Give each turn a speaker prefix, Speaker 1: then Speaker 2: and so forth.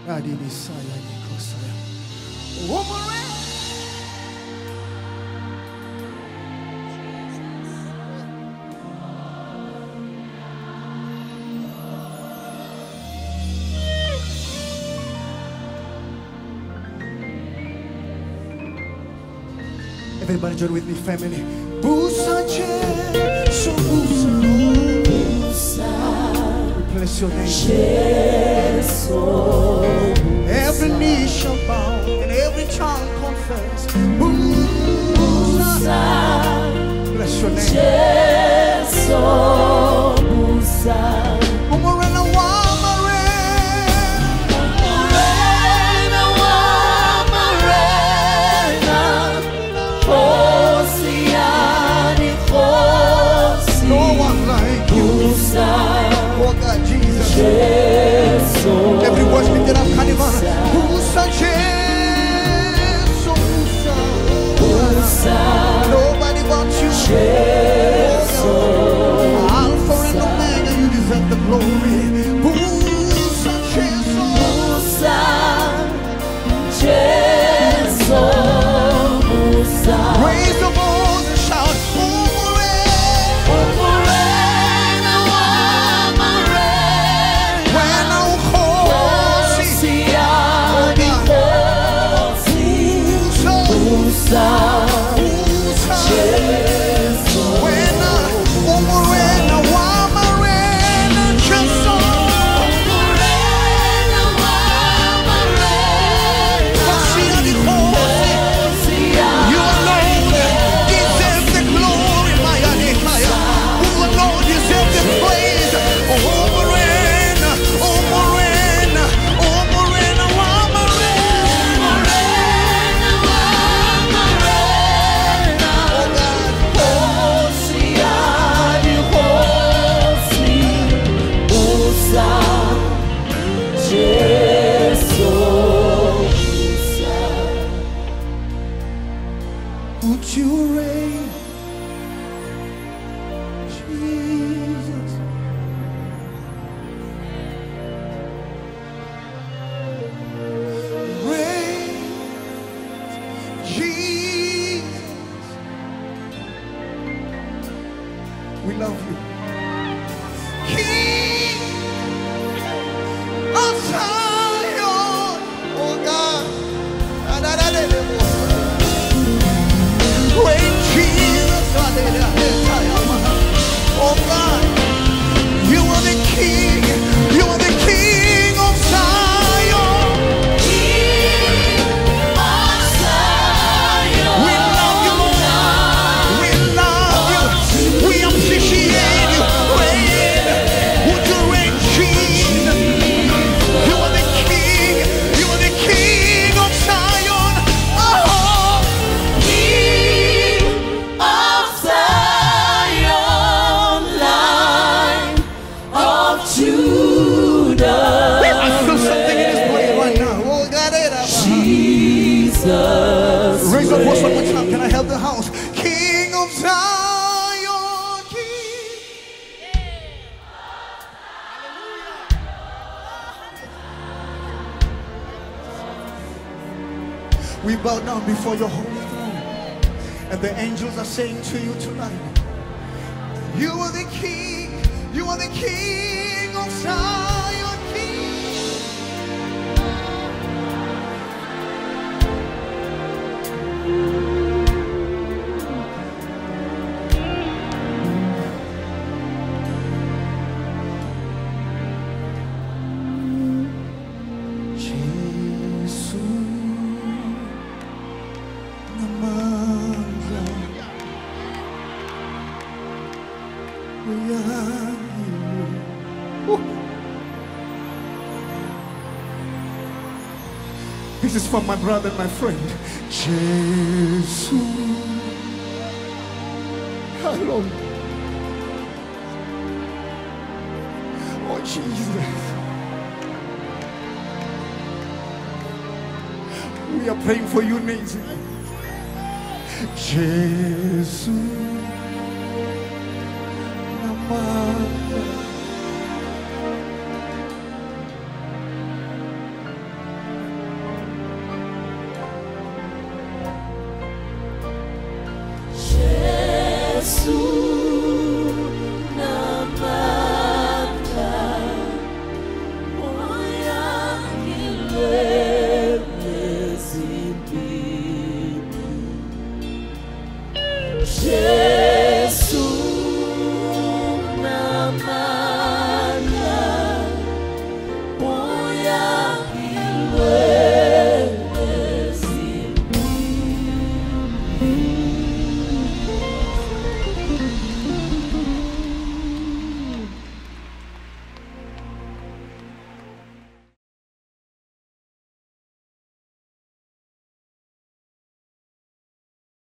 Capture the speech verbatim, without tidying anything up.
Speaker 1: Everybody join with me, family. Busa Jesu Busa. We bless your name. Every knee shall bow and every tongue confess. Busa. Bless your name. Every voice lifted up, Carnival. Busa Jesu Busa. Nobody but you. Alpha and Omega, you deserve the glory. Busa Jesu Busa. Raise the voice and shout. Would you reign, Jesus? Reign, Jesus. We love you. King of Zion, oh God. Great Jesus, oh God, you are the King, you are the King of Zion. King of Zion. We love you, Lord. We love you. We appreciate you. Reign, would you reign, Jesus? You are the King, you are the King of Zion. Oh. Raise up voice one more time. Can I help the house? King of Zion, King. We bow down before your holy throne, and the angels are saying to you tonight, you are the King, you are the King of Zion, King. This is for my brother and my friend. Jesus. Hello. Oh, Jesus. We are praying for you, Nancy. Jesus. Namah.